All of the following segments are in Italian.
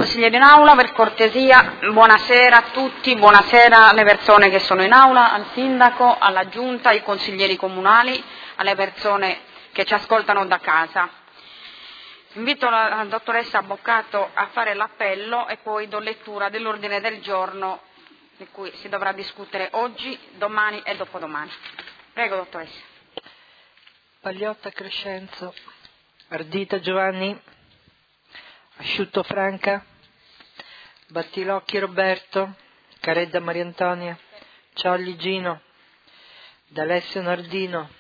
consiglieri in aula, per cortesia, buonasera a tutti, buonasera alle persone che sono in aula, al sindaco, alla giunta, ai consiglieri comunali, alle persone che ci ascoltano da casa. Invito la dottoressa Boccato a fare l'appello e poi do lettura dell'ordine del giorno di cui si dovrà discutere oggi, domani e dopodomani. Prego, dottoressa. Pagliotta Crescenzo, Ardita Giovanni, Asciutto Franca, Battilocchi Roberto, Caredda Maria Antonia, Ciolli Gino, D'Alessio Nardino,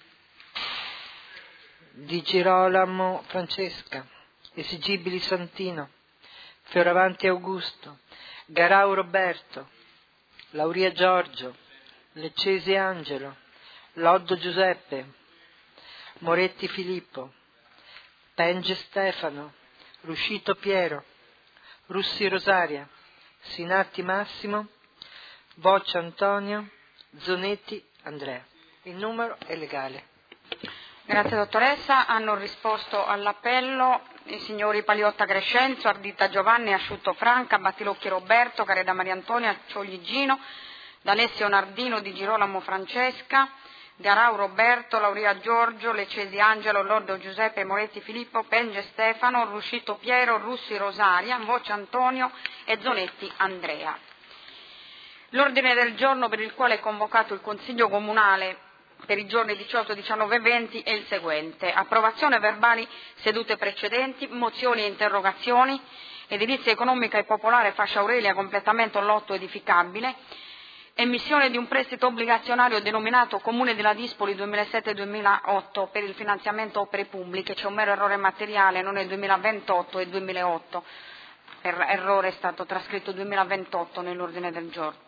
Di Girolamo Francesca, Esigibili Santino, Fioravanti Augusto, Garau Roberto, Lauria Giorgio, Leccesi Angelo, Loddo Giuseppe, Moretti Filippo, Penge Stefano, Ruscito Piero, Russi Rosaria, Sinatti Massimo, Boccia Antonio, Zonetti Andrea. Il numero è legale. Grazie dottoressa. Hanno risposto all'appello i signori Pagliotta Crescenzo, Ardita Giovanni, Asciutto Franca, Battilocchi Roberto, Careda Maria Antonia, Ciogli Gino, D'Alessio Nardino, Di Girolamo Francesca, Garau Roberto, Lauria Giorgio, Leccesi Angelo, Loddo Giuseppe, Moretti Filippo, Penge Stefano, Ruscito Piero, Russi Rosaria, Boccia Antonio e Zonetti Andrea. L'ordine del giorno per il quale è convocato il Consiglio Comunale per i giorni 18, 19 e 20 è il seguente: approvazione verbali sedute precedenti, mozioni e interrogazioni, edilizia economica e popolare Fascia Aurelia, completamento lotto edificabile, emissione di un prestito obbligazionario denominato Comune della Dispoli 2007-2008 per il finanziamento opere pubbliche. C'è un mero errore materiale, non è 2028 è 2008, per errore è stato trascritto 2028 nell'ordine del giorno.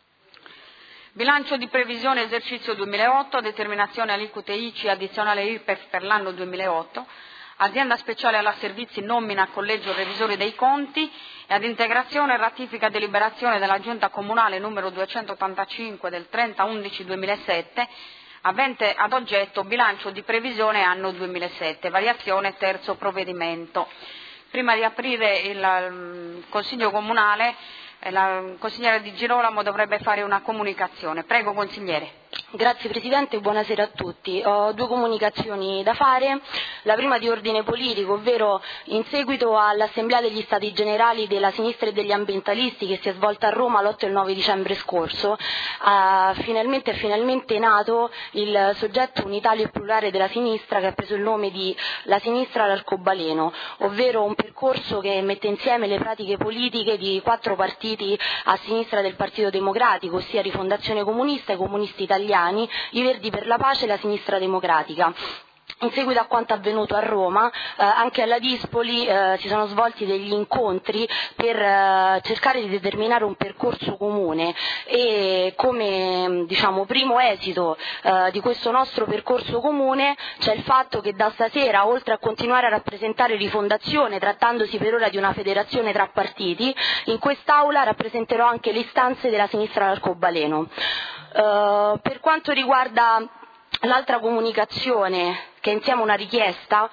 Bilancio di previsione esercizio 2008, determinazione aliquote ICI addizionale IRPEF per l'anno 2008, azienda speciale alla servizi nomina collegio revisori dei conti e ad integrazione e ratifica deliberazione della Giunta Comunale numero 285 del 30/11/2007 avente ad oggetto bilancio di previsione anno 2007, variazione terzo provvedimento. Prima di aprire il Consiglio Comunale, la consigliera Di Girolamo dovrebbe fare una comunicazione. Prego, consigliere. Grazie Presidente, buonasera a tutti. Ho due comunicazioni da fare. La prima di ordine politico, ovvero in seguito all'Assemblea degli Stati Generali della Sinistra e degli Ambientalisti che si è svolta a Roma l'8 e il 9 dicembre scorso, è finalmente nato il soggetto unitario e plurale della sinistra che ha preso il nome di La Sinistra all'Arcobaleno, ovvero un percorso che mette insieme le pratiche politiche di 4 partiti a sinistra del Partito Democratico, ossia Rifondazione Comunista, i Comunisti Italiani, i Verdi per la Pace e la Sinistra Democratica. In seguito a quanto avvenuto a Roma, anche alla Dispoli si sono svolti degli incontri per cercare di determinare un percorso comune e come primo esito di questo nostro percorso comune c'è il fatto che da stasera, oltre a continuare a rappresentare Rifondazione, trattandosi per ora di una federazione tra partiti, in quest'Aula rappresenterò anche le istanze della sinistra all'Arcobaleno. Per quanto riguarda l'altra comunicazione, che è insieme una richiesta,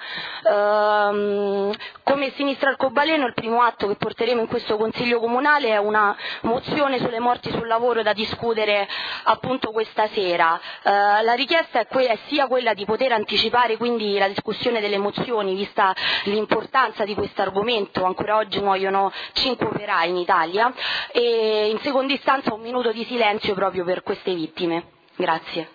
come Sinistra Arcobaleno il primo atto che porteremo in questo Consiglio Comunale è una mozione sulle morti sul lavoro da discutere appunto questa sera. La richiesta è sia quella di poter anticipare quindi la discussione delle mozioni, vista l'importanza di questo argomento. Ancora oggi muoiono 5 operai in Italia, e in seconda istanza un minuto di silenzio proprio per queste vittime. Grazie.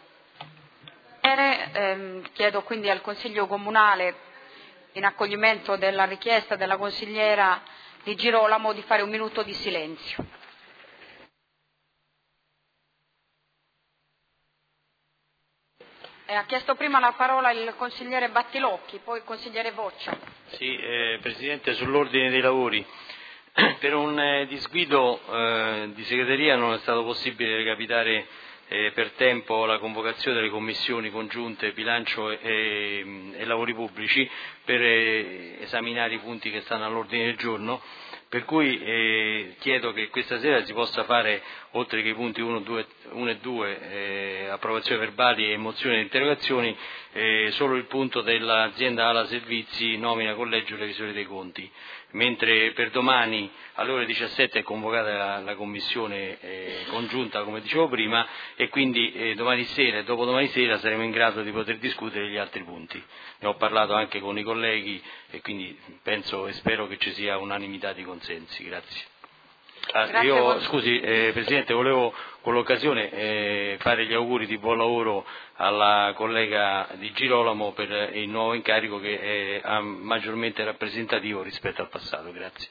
Chiedo quindi al Consiglio Comunale, in accoglimento della richiesta della consigliera Di Girolamo, di fare un minuto di silenzio. Ha chiesto prima la parola il consigliere Battilocchi, poi il consigliere Boccia. Sì, Presidente, sull'ordine dei lavori. Per un disguido di segreteria non è stato possibile recapitare per tempo la convocazione delle commissioni congiunte bilancio e lavori pubblici per esaminare i punti che stanno all'ordine del giorno. Per cui chiedo che questa sera si possa fare, oltre che i punti 1 e 2, approvazione verbali e mozioni e interrogazioni, solo il punto dell'azienda Ala Servizi, nomina collegio revisori dei conti, mentre per domani alle ore 17 è convocata la commissione congiunta, come dicevo prima, e quindi domani sera e dopodomani sera saremo in grado di poter discutere gli altri punti. Ne ho parlato anche con i colleghi e quindi penso e spero che ci sia unanimità di consensi. Grazie. Scusi Presidente, volevo con l'occasione fare gli auguri di buon lavoro alla collega Di Girolamo per il nuovo incarico che è maggiormente rappresentativo rispetto al passato. Grazie.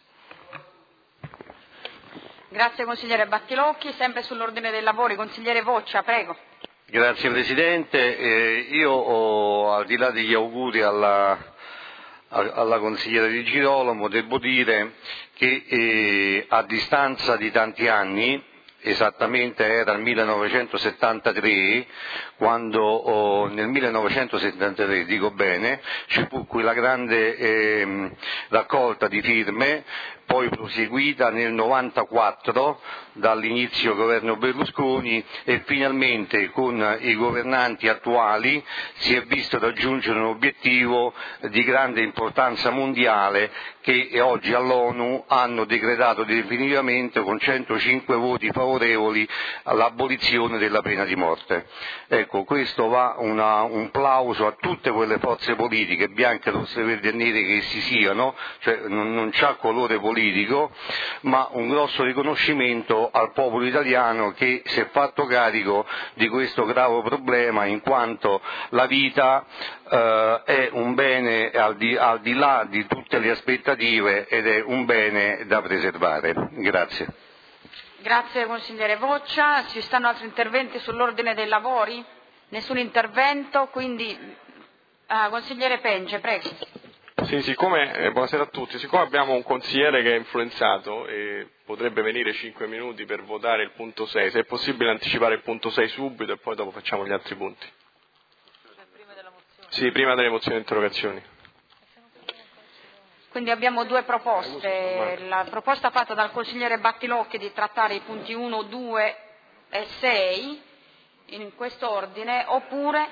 Grazie consigliere Battilocchi. Sempre sull'ordine dei lavori, consigliere Voccia, prego. Grazie Presidente, io al di là degli auguri alla consigliera Di Girolamo devo dire che a distanza di tanti anni, esattamente era il 1973, quando nel 1973, dico bene, ci fu quella grande raccolta di firme, poi proseguita nel 94 dall'inizio governo Berlusconi e finalmente con i governanti attuali si è visto raggiungere un obiettivo di grande importanza mondiale che oggi all'ONU hanno decretato definitivamente con 105 voti favorevoli all'abolizione della pena di morte. Ecco, questo va un plauso a tutte quelle forze politiche, bianche, rosse, verdi e nere che essi siano, cioè non c'ha colore politico, ma un grosso riconoscimento al popolo italiano che si è fatto carico di questo grave problema, in quanto la vita è un bene al di là di tutte le aspettative ed è un bene da preservare. Grazie. Grazie consigliere Voccia. Ci stanno altri interventi sull'ordine dei lavori? Nessun intervento, quindi consigliere Penge, prego. Sì, buonasera a tutti. Siccome abbiamo un consigliere che è influenzato e potrebbe venire 5 minuti per votare il punto 6, se è possibile anticipare il punto 6 subito e poi dopo facciamo gli altri punti. Sì, prima delle mozioni e interrogazioni. Quindi abbiamo due proposte. La proposta fatta dal consigliere Battilocchi di trattare i punti 1, 2 e 6 in questo ordine, oppure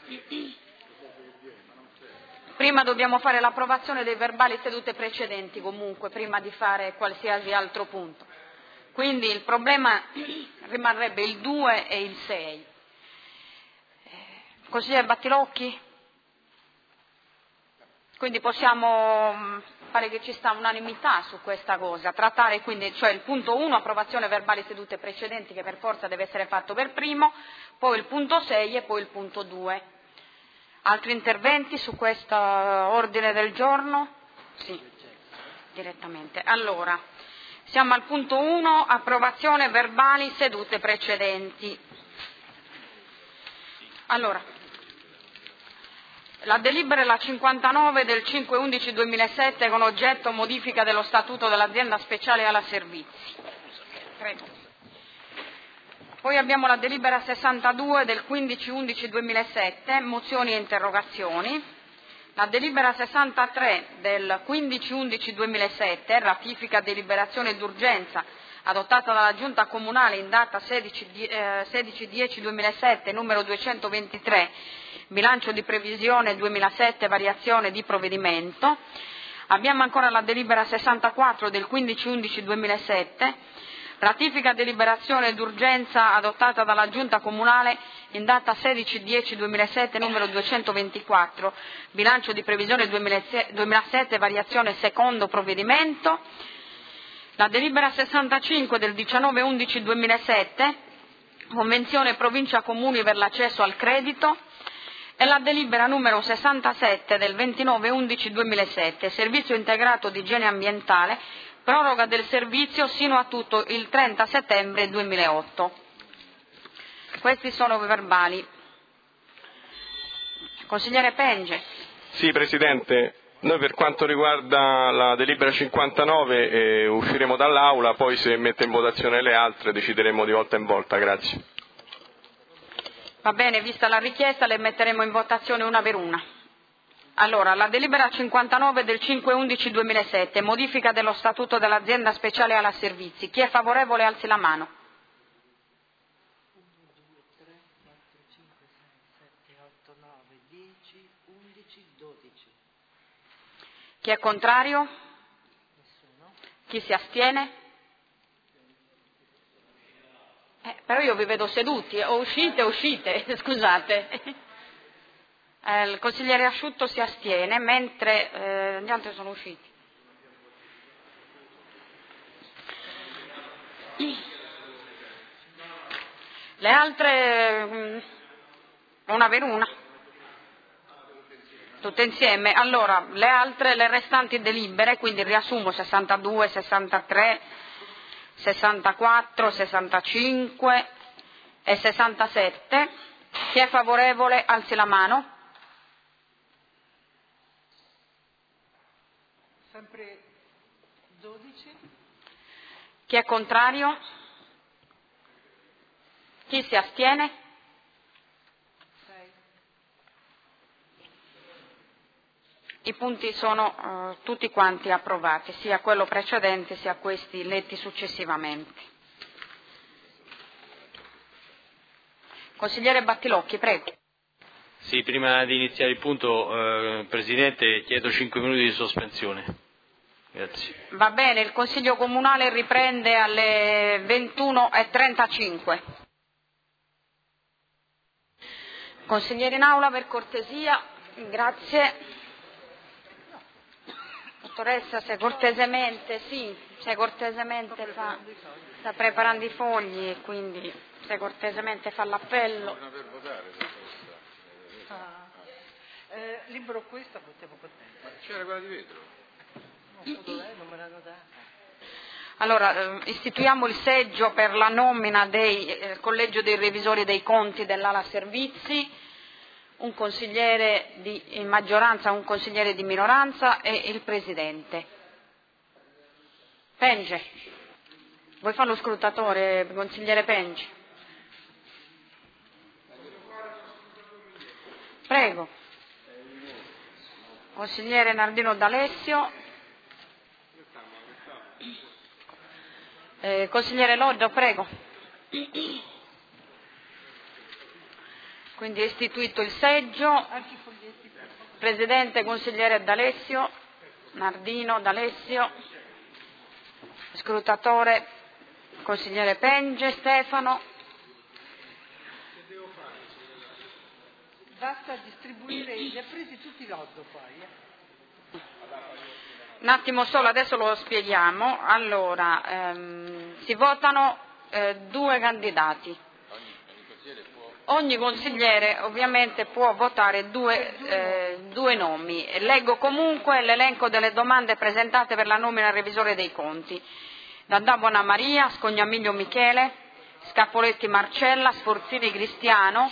prima dobbiamo fare l'approvazione dei verbali sedute precedenti comunque, prima di fare qualsiasi altro punto. Quindi il problema rimarrebbe il 2 e il 6. Consigliere Battilocchi? Quindi possiamo fare che ci sta unanimità su questa cosa, trattare quindi, cioè il punto 1, approvazione verbali sedute precedenti che per forza deve essere fatto per primo, poi il punto 6 e poi il punto 2. Altri interventi su questo ordine del giorno? Sì, direttamente. Allora, siamo al punto 1, approvazione verbali sedute precedenti. Allora, la delibera è la 59 del 5/11/2007 con oggetto modifica dello statuto dell'azienda speciale Ala Servizi. Prego. Poi abbiamo la delibera 62 del 15/11/2007, mozioni e interrogazioni. La delibera 63 del 15/11/2007, ratifica deliberazione d'urgenza adottata dalla Giunta Comunale in data 16/10/2007, numero 223, bilancio di previsione 2007, variazione di provvedimento. Abbiamo ancora la delibera 64 del 15/11/2007, ratifica deliberazione d'urgenza adottata dalla Giunta Comunale in data 16/10/2007, numero 224, bilancio di previsione 2007, variazione secondo provvedimento. La delibera 65 del 19/11/2007, convenzione provincia comuni per l'accesso al credito, e la delibera numero 67 del 29/11/2007, servizio integrato di igiene ambientale, proroga del servizio sino a tutto il 30 settembre 2008. Questi sono i verbali. Consigliere Penge. Sì, Presidente. Noi per quanto riguarda la delibera 59 usciremo dall'Aula, poi se mette in votazione le altre decideremo di volta in volta. Grazie. Va bene, vista la richiesta le metteremo in votazione una per una. Allora, la delibera 59 del 5/11/2007, modifica dello statuto dell'azienda speciale alla servizi. Chi è favorevole alzi la mano. 1, 2, 3, 4, 5, 6, 7, 8, 9, 10, 11, 12. Chi è contrario? Nessuno. Chi si astiene? Però io vi vedo seduti, o uscite, scusate. Il consigliere Asciutto si astiene, mentre gli altri sono usciti. Le altre, una per una, tutte insieme. Allora, le altre, le restanti delibere, quindi riassumo 62, 63, 64, 65 e 67. Chi è favorevole alzi la mano. Sempre 12. Chi è contrario? Chi si astiene? 6. I punti sono tutti quanti approvati, sia quello precedente sia questi letti successivamente. Consigliere Battilocchi, prego. Sì, prima di iniziare il punto, Presidente, chiedo 5 minuti di sospensione. Grazie. Va bene, il Consiglio Comunale riprende alle 21:35. Consigliere in aula, per cortesia, grazie. Dottoressa, se cortesemente sta preparando i fogli e quindi se cortesemente fa l'appello. Libro questo potevo contento. C'era quella di vetro. Non so dov'è, non me l'hanno data. Allora, istituiamo il seggio per la nomina del collegio dei revisori dei conti dell'ala servizi, un consigliere di maggioranza, un consigliere di minoranza e il presidente. Penge, vuoi fare lo scrutatore, consigliere Penge? Prego. Consigliere Nardino D'Alessio. Consigliere Loddo, prego. Quindi è istituito il seggio. Presidente, consigliere D'Alessio, Nardino D'Alessio, scrutatore, consigliere Penge, Stefano. Basta distribuire, li ha presi tutti Loddo poi. Un attimo solo, adesso lo spieghiamo. Allora, si votano 2 candidati. Ogni consigliere ovviamente può votare 2 nomi. Leggo comunque l'elenco delle domande presentate per la nomina al revisore dei conti. D'Andà Bonamaria, Scognamiglio Michele, Scappoletti Marcella, Sforzini Cristiano.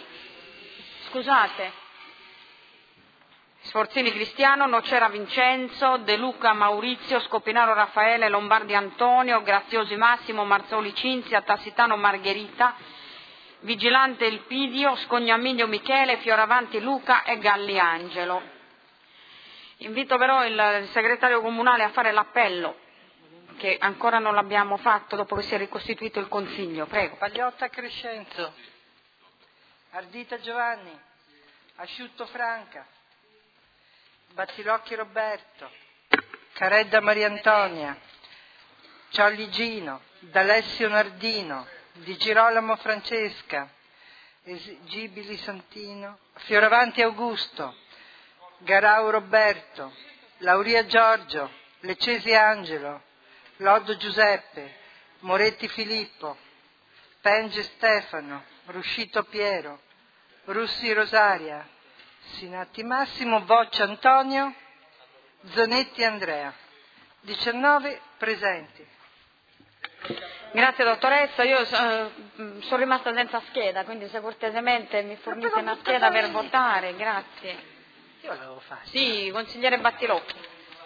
Sforzini Cristiano, Nocera Vincenzo, De Luca Maurizio, Scopinaro Raffaele, Lombardi Antonio, Graziosi Massimo, Marzoli Cinzia, Tassitano Margherita, Vigilante Elpidio, Scognamiglio Michele, Fioravanti Luca e Galli Angelo. Invito però il segretario comunale a fare l'appello, che ancora non l'abbiamo fatto dopo che si è ricostituito il Consiglio. Prego. Pagliotta Crescenzo, Ardita Giovanni, Asciutto Franca, Battilocchi Roberto, Caredda Maria Antonia, Ciolli Gino, D'Alessio Nardino, Di Girolamo Francesca, Esigibili Santino, Fioravanti Augusto, Garau Roberto, Lauria Giorgio, Leccesi Angelo, Loddo Giuseppe, Moretti Filippo, Penge Stefano, Ruscito Piero, Russi Rosaria, Sinatti Massimo, Boccia Antonio, Zanetti Andrea. 19 presenti. Grazie dottoressa, io sono rimasta senza scheda, quindi se cortesemente mi fornite una scheda per votare, grazie. Io l'avevo fatto. Sì, consigliere Battilocchi.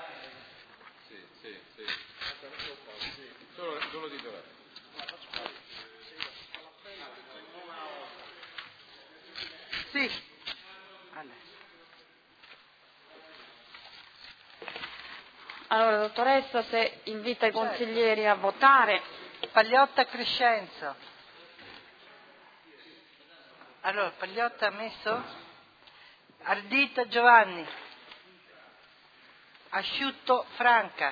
Sì. Solo di dov'è? Sì. Allora. dottoressa se invita i consiglieri a votare. Pagliotta Crescenzo. Allora, Pagliotta ha messo? Ardita Giovanni. Asciutto Franca.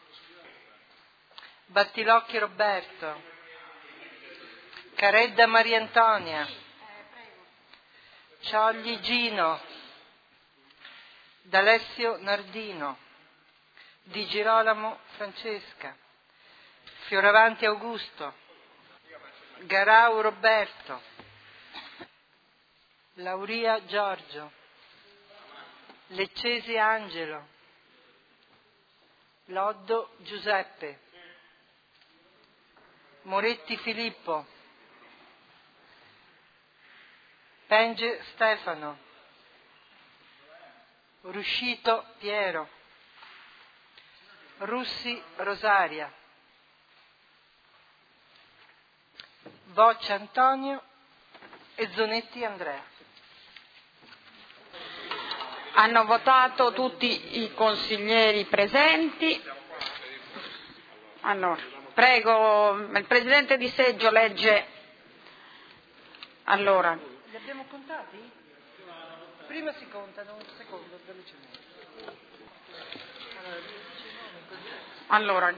Battilocchi Roberto. Caredda Maria Antonia. Ciogli Gino. D'Alessio Nardino. Di Girolamo Francesca. Fioravanti Augusto. Garau Roberto. Lauria Giorgio. Leccesi Angelo. Loddo Giuseppe. Moretti Filippo. Penge Stefano. Ruscito Piero. Russi Rosaria. Boccia Antonio e Zonetti Andrea. Hanno votato tutti i consiglieri presenti. Allora, prego, il Presidente di seggio legge. Allora. Li abbiamo contati? Prima si contano, un secondo, velocemente. Allora,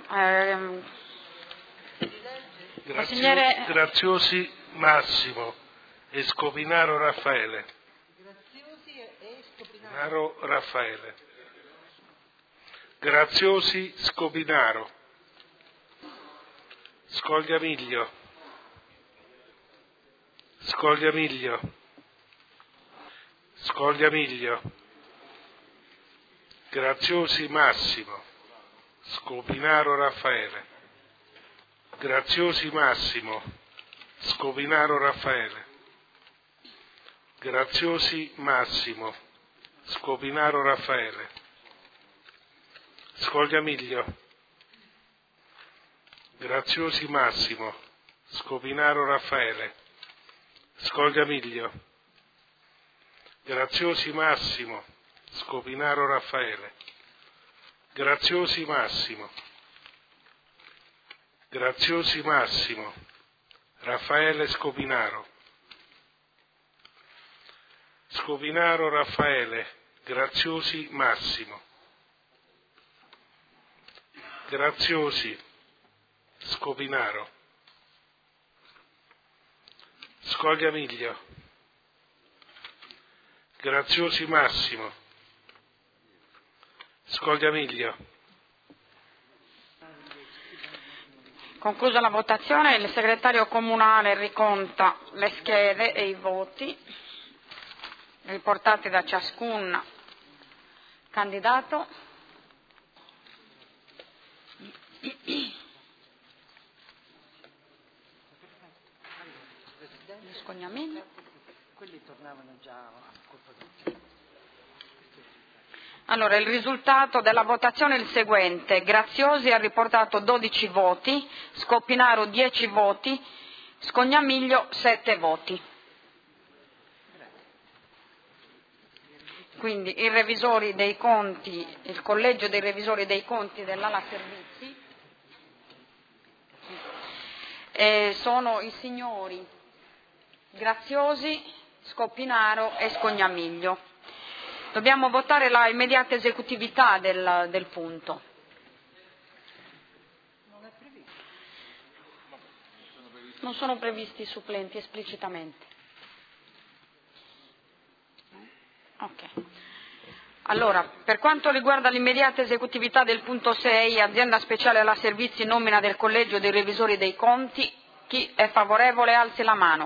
consigliere Graziosi Massimo e Scopinaro Raffaele. Graziosi e Scopinaro Raffaele. Graziosi Scopinaro. Scogliamiglio. Scogliamiglio. Scogliamiglio. Graziosi Massimo. Scopinaro Raffaele. Graziosi Massimo. Scopinaro Raffaele. Graziosi Massimo. Scopinaro Raffaele. Scogliamiglio. Graziosi Massimo. Scopinaro Raffaele. Scogliamiglio. Graziosi Massimo. Scopinaro Raffaele. Graziosi Massimo. Graziosi Massimo. Raffaele Scopinaro. Scopinaro Raffaele. Graziosi Massimo. Graziosi Scopinaro. Scogliamiglio. Graziosi Massimo. Scogliamiglio. conclusa la votazione, il segretario comunale riconta le schede e i voti riportati da ciascun candidato. Gli scognamenti. Quelli tornavano già a colpa di... Allora, il risultato della votazione è il seguente. Graziosi ha riportato 12 voti, Scopinaro 10 voti, Scognamiglio 7 voti. Quindi i revisori dei conti, il collegio dei revisori dei conti dell'Ala Servizi sono i signori Graziosi, Scopinaro e Scognamiglio. Dobbiamo votare la immediata esecutività del punto. Non sono previsti supplenti esplicitamente. Ok. Allora, per quanto riguarda l'immediata esecutività del punto 6, azienda speciale alla servizi, nomina del collegio dei revisori dei conti, chi è favorevole alzi la mano.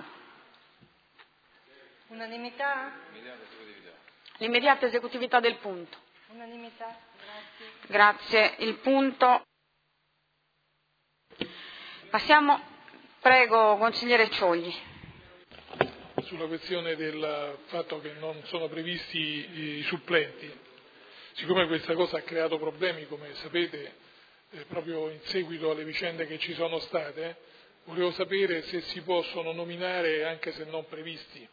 Unanimità? L'immediata esecutività del punto. Unanimità, grazie. Grazie. Il punto. Passiamo, prego, consigliere Ciogli. Sulla questione del fatto che non sono previsti i supplenti. Siccome questa cosa ha creato problemi, come sapete, proprio in seguito alle vicende che ci sono state, volevo sapere se si possono nominare anche se non previsti.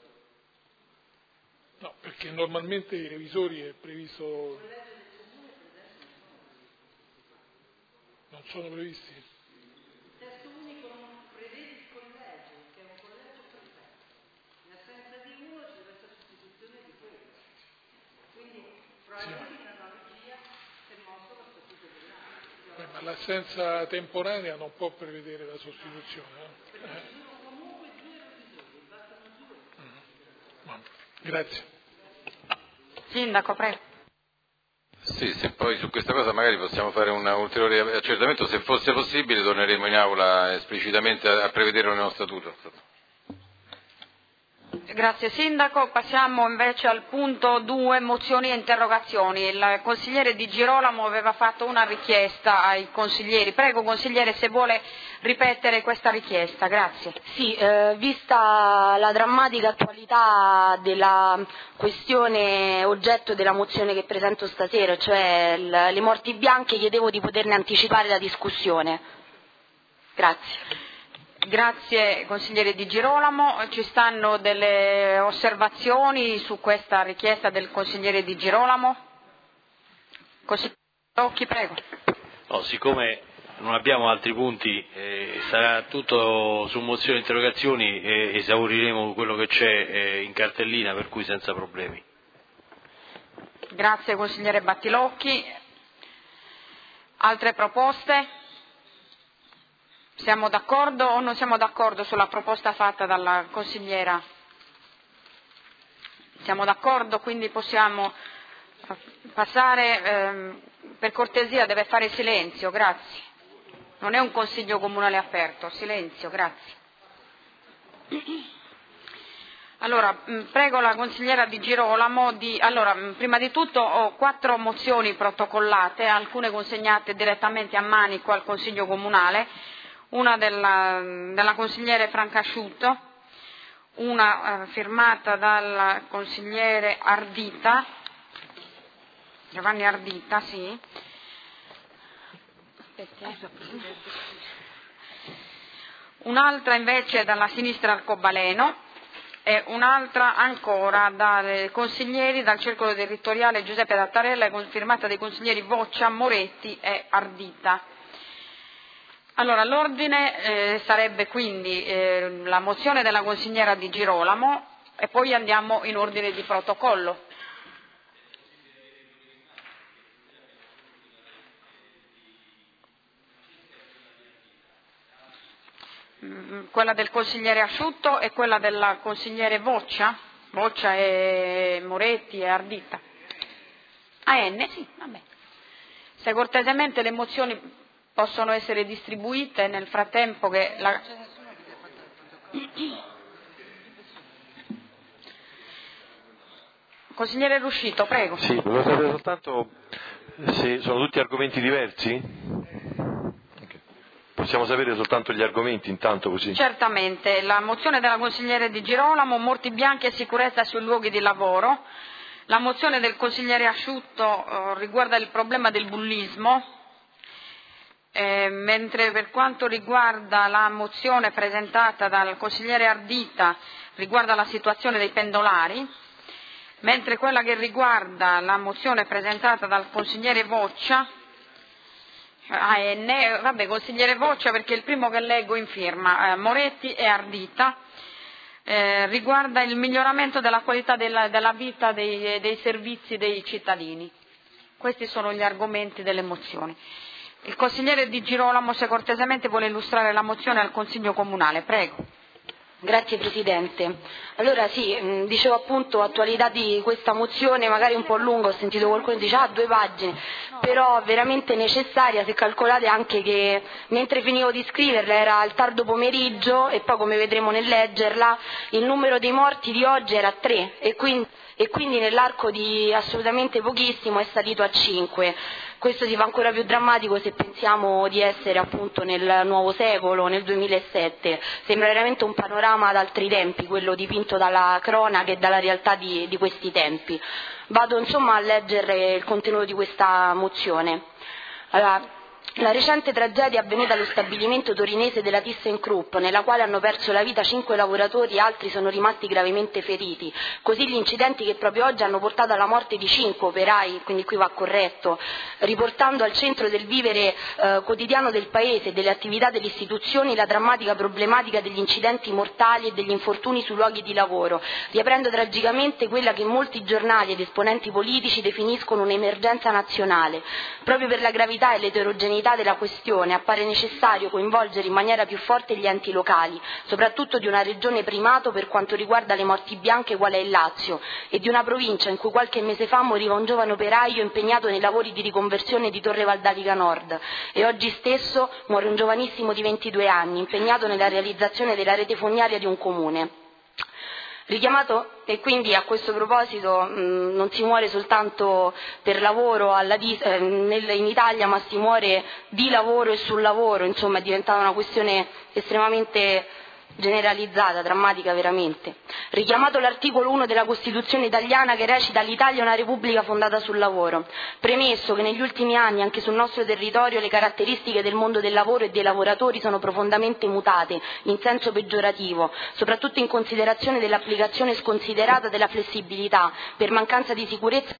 No, perché normalmente i revisori è previsto... non sono previsti. Il testo unico non prevede il collegio, che è un collegio perfetto. In assenza di uno c'è questa sostituzione di quello. Quindi probabilmente l'analogia si è mosso lo statuto dell'altro. Ma l'assenza temporanea non può prevedere la sostituzione. Perché ci sono comunque due revisori, bastano due. Grazie. Sindaco, prego. Sì, se poi su questa cosa magari possiamo fare un ulteriore accertamento, se fosse possibile torneremo in aula esplicitamente a prevedere un nuovo statuto. Grazie Sindaco, passiamo invece al punto 2, mozioni e interrogazioni. Il consigliere Di Girolamo aveva fatto una richiesta ai consiglieri. Prego consigliere se vuole ripetere questa richiesta, grazie. Sì, vista la drammatica attualità della questione oggetto della mozione che presento stasera, cioè le morti bianche, chiedevo di poterne anticipare la discussione. Grazie. Grazie consigliere Di Girolamo, ci stanno delle osservazioni su questa richiesta del consigliere Di Girolamo? Consigliere Occhi, prego. No, siccome non abbiamo altri punti, sarà tutto su mozioni e interrogazioni e esauriremo quello che c'è in cartellina, per cui senza problemi. Grazie consigliere Battilocchi. Altre proposte? Siamo d'accordo o non siamo d'accordo sulla proposta fatta dalla consigliera? Siamo d'accordo, quindi possiamo passare, per cortesia deve fare silenzio, grazie. Non è un consiglio comunale aperto, silenzio, grazie. Allora, prego la consigliera Di Girolamo Allora, prima di tutto ho 4 mozioni protocollate, alcune consegnate direttamente a Manico al Consiglio Comunale, una della consigliere Francasciuto, una firmata dal consigliere Ardita, Giovanni Ardita, sì. Un'altra invece dalla sinistra Arcobaleno e un'altra ancora dai consiglieri del Circolo Territoriale Giuseppe Dattarella, firmata dai consiglieri Voccia, Moretti e Ardita. Allora, l'ordine sarebbe quindi la mozione della consigliera Di Girolamo e poi andiamo in ordine di protocollo. Quella del consigliere Asciutto e quella della consigliere Voccia e Moretti e Ardita. Sì, vabbè. Se cortesemente le mozioni possono essere distribuite nel frattempo che la... Consigliere Ruscito, prego. Sì, volevo sapere soltanto se sono tutti argomenti diversi? Okay. Possiamo sapere soltanto gli argomenti intanto così? Certamente, la mozione della consigliere Di Girolamo, morti bianche e sicurezza sui luoghi di lavoro. La mozione del consigliere Asciutto riguarda il problema del bullismo. Mentre per quanto riguarda la mozione presentata dal consigliere Ardita riguarda la situazione dei pendolari, mentre quella che riguarda la mozione presentata dal consigliere Voccia, consigliere Voccia perché è il primo che leggo in firma, Moretti e Ardita, riguarda il miglioramento della qualità della vita dei servizi dei cittadini. Questi sono gli argomenti delle mozioni. Il consigliere Di Girolamo, se cortesemente vuole illustrare la mozione al Consiglio Comunale, prego. Grazie Presidente. Allora sì, dicevo appunto attualità di questa mozione, magari un po' lunga, ho sentito qualcuno che dice 2 pagine, però veramente necessaria se calcolate anche che mentre finivo di scriverla era il tardo pomeriggio e poi come vedremo nel leggerla il numero dei morti di oggi era 3 e quindi nell'arco di assolutamente pochissimo è salito a 5. Questo si fa ancora più drammatico se pensiamo di essere appunto nel nuovo secolo, nel 2007. Sembra veramente un panorama ad altri tempi, quello dipinto dalla cronaca e dalla realtà di questi tempi. Vado insomma a leggere il contenuto di questa mozione. Allora, La recente tragedia avvenuta allo stabilimento torinese della ThyssenKrupp, nella quale hanno perso la vita 5 lavoratori e altri sono rimasti gravemente feriti, così gli incidenti che proprio oggi hanno portato alla morte di 5 operai, quindi qui va corretto, riportando al centro del vivere quotidiano del Paese e delle attività delle istituzioni la drammatica problematica degli incidenti mortali e degli infortuni sui luoghi di lavoro, riaprendo tragicamente quella che molti giornali ed esponenti politici definiscono un'emergenza nazionale. Proprio per la gravità e l'eterogeneità della questione appare necessario coinvolgere in maniera più forte gli enti locali, soprattutto di una regione primato per quanto riguarda le morti bianche quale è il Lazio e di una provincia in cui qualche mese fa moriva un giovane operaio impegnato nei lavori di riconversione di Torre Valdalica Nord e oggi stesso muore un giovanissimo di 22 anni impegnato nella realizzazione della rete fognaria di un comune. Richiamato, e quindi a questo proposito non si muore soltanto per lavoro in Italia, ma si muore di lavoro e sul lavoro, insomma è diventata una questione estremamente generalizzata, drammatica veramente. Richiamato l'articolo 1 della Costituzione italiana che recita: l'Italia è una repubblica fondata sul lavoro. Premesso che negli ultimi anni anche sul nostro territorio le caratteristiche del mondo del lavoro e dei lavoratori sono profondamente mutate in senso peggiorativo, soprattutto in considerazione dell'applicazione sconsiderata della flessibilità per mancanza di sicurezza